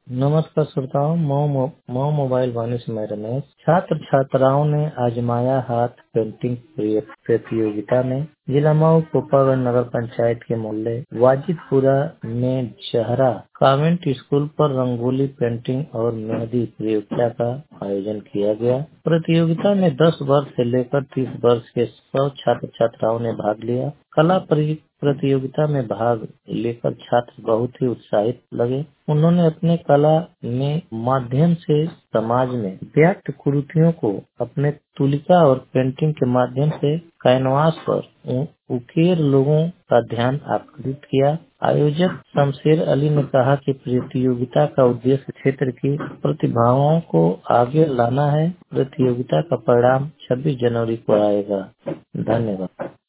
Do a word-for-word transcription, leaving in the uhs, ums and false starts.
नमस्कार श्रोताओं, मौ मो, मौ मोबाइल वाणी से मैं रमेश। छात्र छात्राओं ने आजमाया हाथ पेंटिंग प्रिय- प्रतियोगिता में। जिला मऊ कोपागढ़ नगर पंचायत के मोहल्ले वाजिदपुरा में जहरा कॉन्वेंट स्कूल पर रंगोली पेंटिंग और मेहंदी प्रतियोगिता का आयोजन किया गया। प्रतियोगिता में दस वर्ष से लेकर तीस वर्ष के सौ छात्र छात्राओं ने भाग लिया। कला परि- प्रतियोगिता में भाग लेकर छात्र बहुत ही उत्साहित लगे। उन्होंने अपने कला में माध्यम से समाज में व्यक्त कुरीतियों को अपने तुलिका और पेंटिंग के माध्यम से कैनवास पर उ- उकेर लोगों का ध्यान आकर्षित किया। आयोजक शमशेर अली ने कहा कि प्रतियोगिता का उद्देश्य क्षेत्र की प्रतिभाओं को आगे लाना है। प्रतियोगिता का परिणाम छब्बीस जनवरी को आएगा। धन्यवाद।